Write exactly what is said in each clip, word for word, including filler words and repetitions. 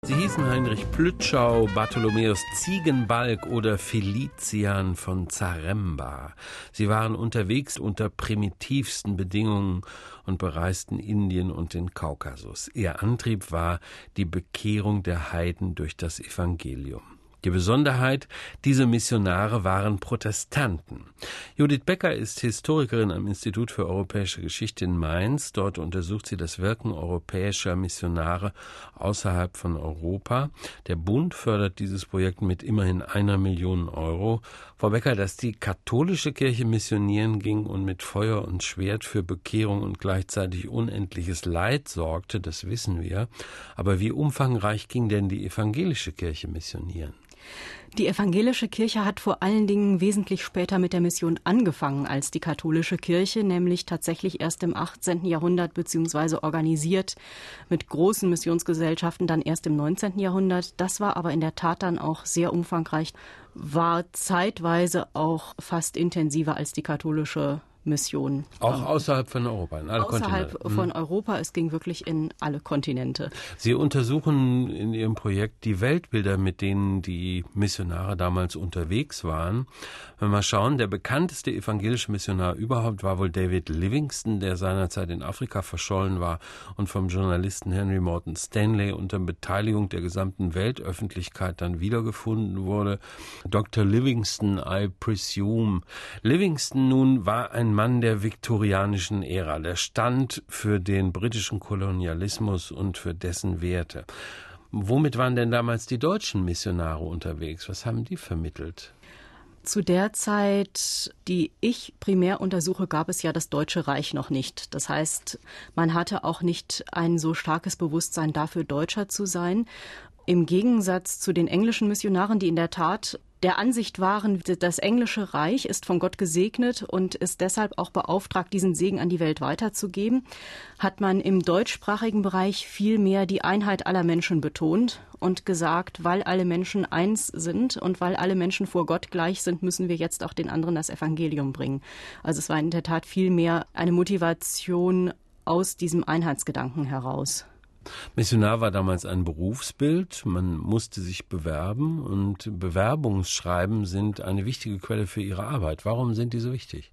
Sie hießen Heinrich Plütschau, Bartholomäus Ziegenbalg oder Felician von Zaremba. Sie waren unterwegs unter primitivsten Bedingungen und bereisten Indien und den Kaukasus. Ihr Antrieb war die Bekehrung der Heiden durch das Evangelium. Die Besonderheit, diese Missionare waren Protestanten. Judith Becker ist Historikerin am Institut für Europäische Geschichte in Mainz. Dort untersucht sie das Wirken europäischer Missionare außerhalb von Europa. Der Bund fördert dieses Projekt mit immerhin einer Million Euro. Frau Becker, dass die katholische Kirche missionieren ging und mit Feuer und Schwert für Bekehrung und gleichzeitig unendliches Leid sorgte, das wissen wir. Aber wie umfangreich ging denn die evangelische Kirche missionieren? Die evangelische Kirche hat vor allen Dingen wesentlich später mit der Mission angefangen als die katholische Kirche, nämlich tatsächlich erst im achtzehnten Jahrhundert beziehungsweise organisiert mit großen Missionsgesellschaften dann erst im neunzehnten Jahrhundert. Das war aber in der Tat dann auch sehr umfangreich, war zeitweise auch fast intensiver als die katholische Mission. Auch außerhalb von Europa, in alle Außerhalb Kontinente. von Europa, es ging wirklich in alle Kontinente. Sie untersuchen in Ihrem Projekt die Weltbilder, mit denen die Missionare damals unterwegs waren. Wenn wir schauen, der bekannteste evangelische Missionar überhaupt war wohl David Livingstone, der seinerzeit in Afrika verschollen war und vom Journalisten Henry Morton Stanley unter Beteiligung der gesamten Weltöffentlichkeit dann wiedergefunden wurde. Doktor Livingstone, I presume. Livingstone nun war ein Mann der viktorianischen Ära. Der stand für den britischen Kolonialismus und für dessen Werte. Womit waren denn damals die deutschen Missionare unterwegs? Was haben die vermittelt? Zu der Zeit, die ich primär untersuche, gab es ja das Deutsche Reich noch nicht. Das heißt, man hatte auch nicht ein so starkes Bewusstsein dafür, Deutscher zu sein. Im Gegensatz zu den englischen Missionaren, die in der Tat der Ansicht waren, das englische Reich ist von Gott gesegnet und ist deshalb auch beauftragt, diesen Segen an die Welt weiterzugeben, hat man im deutschsprachigen Bereich viel mehr die Einheit aller Menschen betont und gesagt, weil alle Menschen eins sind und weil alle Menschen vor Gott gleich sind, müssen wir jetzt auch den anderen das Evangelium bringen. Also es war in der Tat viel mehr eine Motivation aus diesem Einheitsgedanken heraus. Missionar war damals ein Berufsbild, man musste sich bewerben und Bewerbungsschreiben sind eine wichtige Quelle für Ihre Arbeit. Warum sind die so wichtig?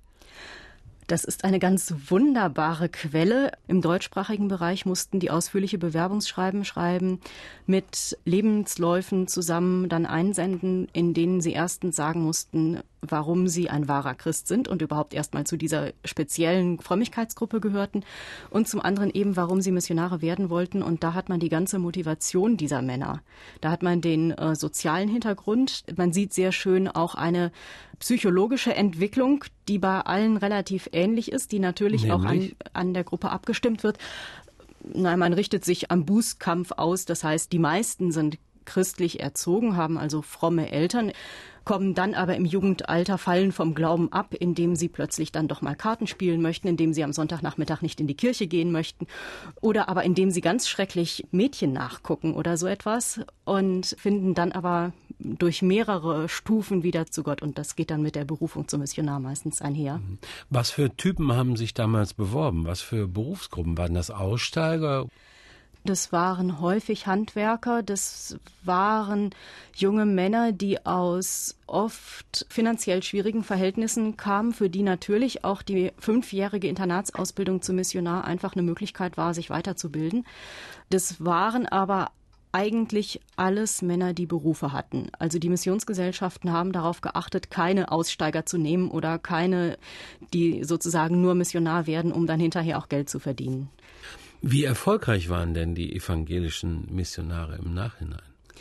Das ist eine ganz wunderbare Quelle. Im deutschsprachigen Bereich mussten die ausführliche Bewerbungsschreiben schreiben, mit Lebensläufen zusammen dann einsenden, in denen sie erstens sagen mussten, warum sie ein wahrer Christ sind und überhaupt erstmal zu dieser speziellen Frömmigkeitsgruppe gehörten und zum anderen eben, warum sie Missionare werden wollten. Und da hat man die ganze Motivation dieser Männer. Da hat man den äh, sozialen Hintergrund. Man sieht sehr schön auch eine psychologische Entwicklung, die bei allen relativ ähnlich ist, die natürlich Nämlich? auch an, an der Gruppe abgestimmt wird. Nein, man richtet sich am Bußkampf aus. Das heißt, die meisten sind christlich erzogen, haben also fromme Eltern, kommen dann aber im Jugendalter, fallen vom Glauben ab, indem sie plötzlich dann doch mal Karten spielen möchten, indem sie am Sonntagnachmittag nicht in die Kirche gehen möchten oder aber indem sie ganz schrecklich Mädchen nachgucken oder so etwas und finden dann aber durch mehrere Stufen wieder zu Gott und das geht dann mit der Berufung zum Missionar meistens einher. Was für Typen haben sich damals beworben? Was für Berufsgruppen? Waren das Aussteiger? Das waren häufig Handwerker, das waren junge Männer, die aus oft finanziell schwierigen Verhältnissen kamen, für die natürlich auch die fünfjährige Internatsausbildung zum Missionar einfach eine Möglichkeit war, sich weiterzubilden. Das waren aber eigentlich alles Männer, die Berufe hatten. Also die Missionsgesellschaften haben darauf geachtet, keine Aussteiger zu nehmen oder keine, die sozusagen nur Missionar werden, um dann hinterher auch Geld zu verdienen. Wie erfolgreich waren denn die evangelischen Missionare im Nachhinein?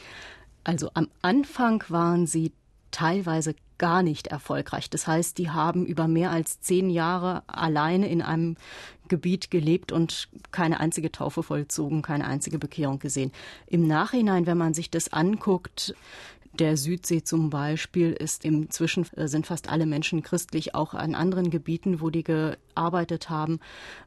Also am Anfang waren sie teilweise gar nicht erfolgreich. Das heißt, die haben über mehr als zehn Jahre alleine in einem Gebiet gelebt und keine einzige Taufe vollzogen, keine einzige Bekehrung gesehen. Im Nachhinein, wenn man sich das anguckt, der Südsee zum Beispiel ist inzwischen, sind fast alle Menschen christlich, auch an anderen Gebieten, wo die gearbeitet haben.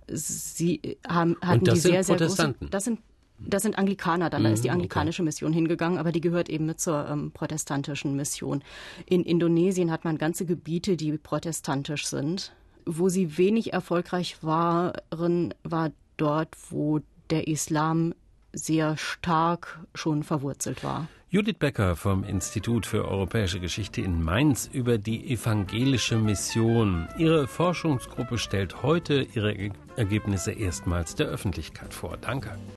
Sie haben, hatten und das die sind sehr, sehr Protestanten. große, das sind Das sind Anglikaner dann, da ist die anglikanische Mission hingegangen, aber die gehört eben mit zur ähm, protestantischen Mission. In Indonesien hat man ganze Gebiete, die protestantisch sind. Wo sie wenig erfolgreich waren, war dort, wo der Islam sehr stark schon verwurzelt war. Judith Becker vom Institut für Europäische Geschichte in Mainz über die evangelische Mission. Ihre Forschungsgruppe stellt heute ihre Ergebnisse erstmals der Öffentlichkeit vor. Danke.